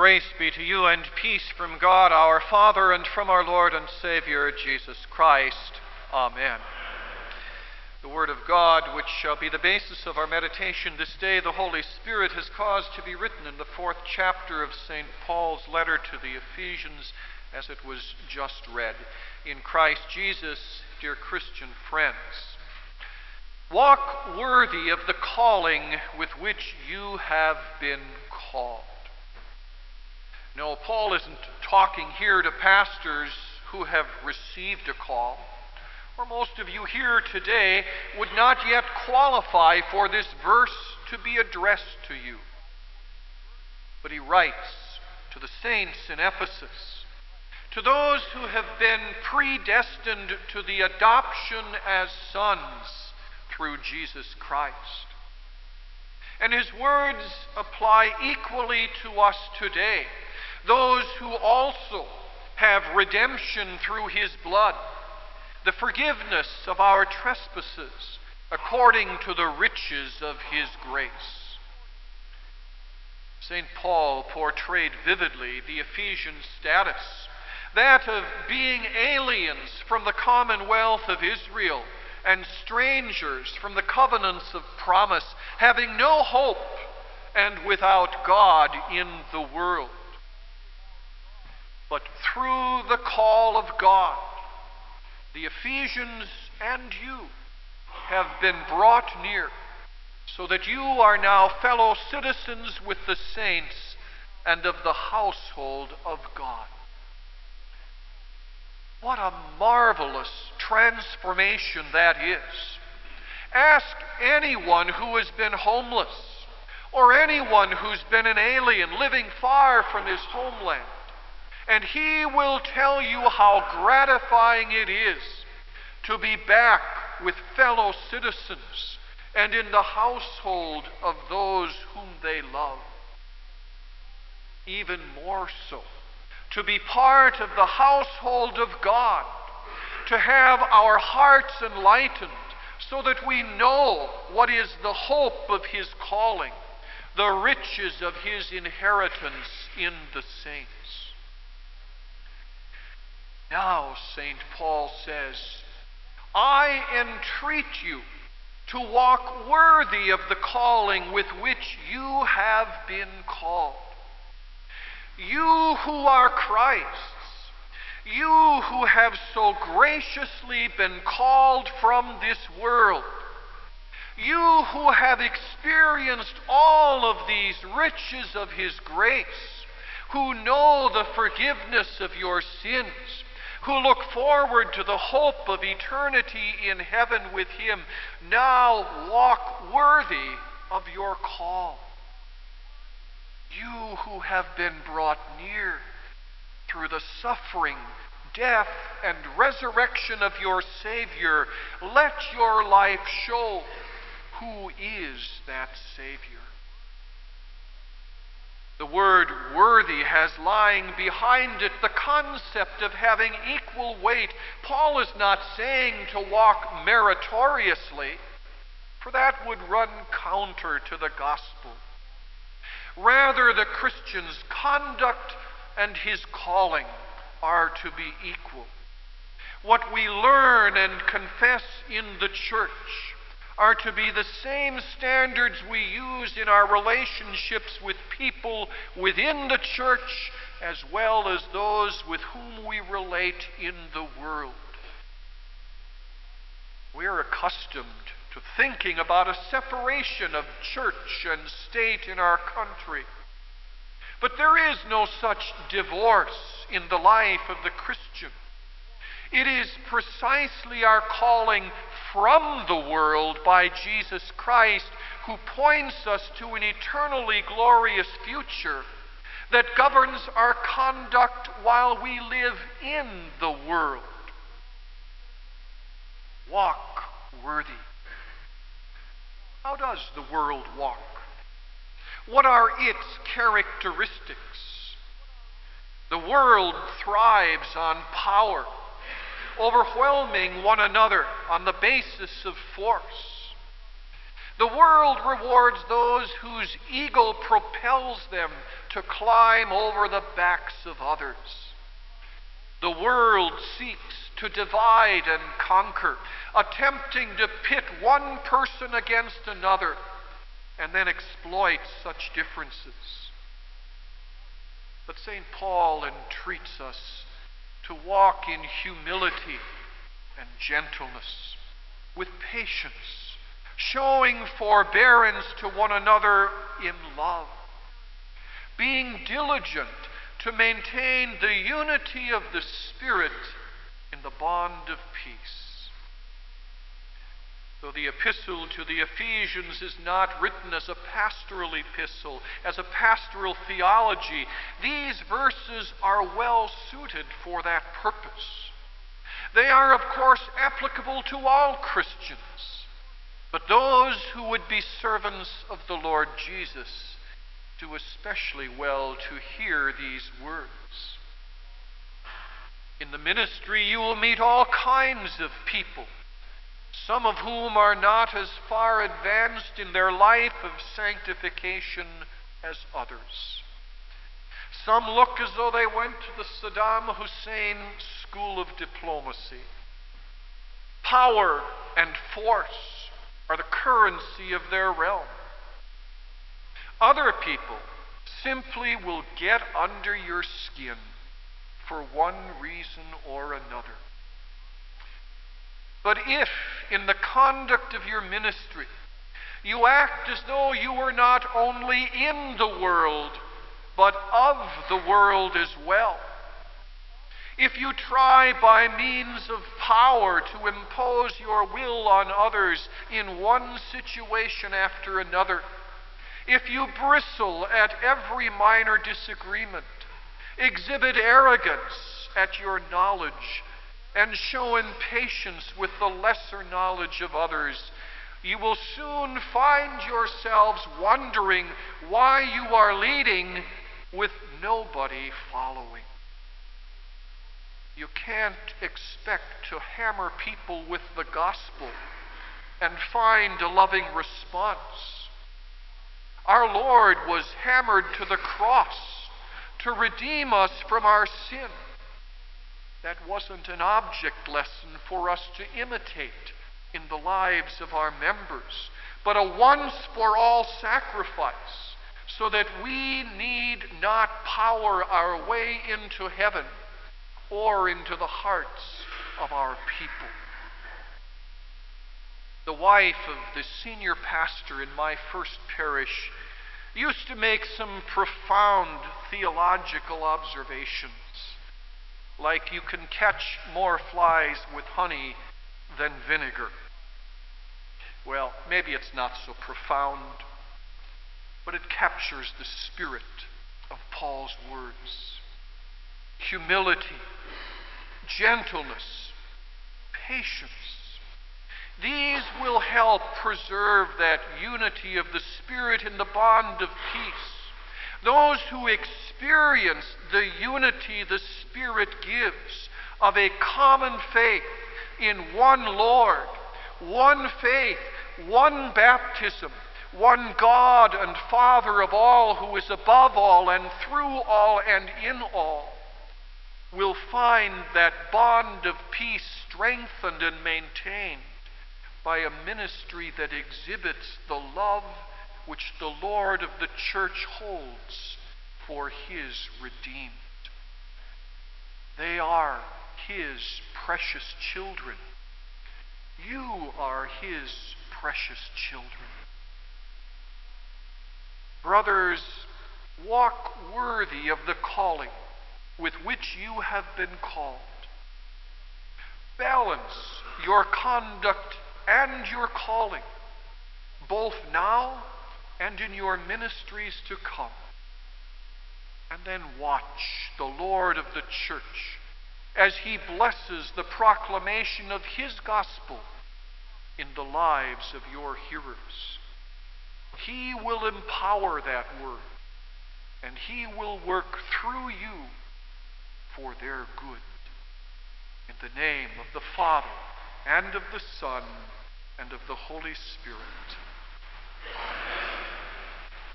Grace be to you and peace from God our Father and from our Lord and Savior Jesus Christ. Amen. The Word of God, which shall be the basis of our meditation this day, the Holy Spirit has caused to be written in the 4th chapter of St. Paul's letter to the Ephesians, as it was just read. In Christ Jesus, dear Christian friends, walk worthy of the calling with which you have been called. No, Paul isn't talking here to pastors who have received a call, or most of you here today would not yet qualify for this verse to be addressed to you. But he writes to the saints in Ephesus, to those who have been predestined to the adoption as sons through Jesus Christ. And his words apply equally to us today, those who also have redemption through his blood, the forgiveness of our trespasses according to the riches of his grace. St. Paul portrayed vividly the Ephesian status, that of being aliens from the commonwealth of Israel and strangers from the covenants of promise, having no hope and without God in the world. But through the call of God, the Ephesians and you have been brought near, so that you are now fellow citizens with the saints and of the household of God. What a marvelous transformation that is. Ask anyone who has been homeless, or anyone who's been an alien living far from his homeland, and he will tell you how gratifying it is to be back with fellow citizens and in the household of those whom they love. Even more so, to be part of the household of God, to have our hearts enlightened so that we know what is the hope of his calling, the riches of his inheritance in the saints. Now, St. Paul says, I entreat you to walk worthy of the calling with which you have been called. You who are Christ's, you who have so graciously been called from this world, you who have experienced all of these riches of his grace, who know the forgiveness of your sins, who look forward to the hope of eternity in heaven with him, now walk worthy of your call. You who have been brought near through the suffering, death, and resurrection of your Savior, let your life show who is that Savior. The word worthy has lying behind it the concept of having equal weight. Paul is not saying to walk meritoriously, for that would run counter to the gospel. Rather, the Christian's conduct and his calling are to be equal. What we learn and confess in the church are to be the same standards we use in our relationships with people within the church as well as those with whom we relate in the world. We're accustomed to thinking about a separation of church and state in our country. But there is no such divorce in the life of the Christian. It is precisely our calling from the world by Jesus Christ, who points us to an eternally glorious future, that governs our conduct while we live in the world. Walk worthy. How does the world walk? What are its characteristics? The world thrives on power, overwhelming one another on the basis of force. The world rewards those whose ego propels them to climb over the backs of others. The world seeks to divide and conquer, attempting to pit one person against another and then exploit such differences. But St. Paul entreats us to walk in humility and gentleness, with patience, showing forbearance to one another in love, being diligent to maintain the unity of the Spirit in the bond of peace. Though the epistle to the Ephesians is not written as a pastoral epistle, as a pastoral theology, these verses are well suited for that purpose. They are, of course, applicable to all Christians, but those who would be servants of the Lord Jesus do especially well to hear these words. In the ministry you will meet all kinds of people, some of whom are not as far advanced in their life of sanctification as others. Some look as though they went to the Saddam Hussein school of diplomacy. Power and force are the currency of their realm. Other people simply will get under your skin for one reason or another. But if, in the conduct of your ministry, you act as though you were not only in the world, but of the world as well, if you try by means of power to impose your will on others in one situation after another, if you bristle at every minor disagreement, exhibit arrogance at your knowledge, and show impatience with the lesser knowledge of others, you will soon find yourselves wondering why you are leading with nobody following. You can't expect to hammer people with the gospel and find a loving response. Our Lord was hammered to the cross to redeem us from our sin. That wasn't an object lesson for us to imitate in the lives of our members, but a once-for-all sacrifice, so that we need not power our way into heaven or into the hearts of our people. The wife of the senior pastor in my first parish used to make some profound theological observations, like you can catch more flies with honey than vinegar. Well, maybe it's not so profound, but it captures the spirit of Paul's words. Humility, gentleness, patience. These will help preserve that unity of the Spirit in the bond of peace. Those who experience the unity the Spirit gives of a common faith in one Lord, one faith, one baptism, one God and Father of all, who is above all and through all and in all, will find that bond of peace strengthened and maintained by a ministry that exhibits the love which the Lord of the church holds for His redeemed. They are His precious children. You are His precious children. Brothers, walk worthy of the calling with which you have been called. Balance your conduct and your calling, both now and in your ministries to come. And then watch the Lord of the church as He blesses the proclamation of His gospel in the lives of your hearers. He will empower that word, and He will work through you for their good. In the name of the Father, and of the Son, and of the Holy Spirit. Amen.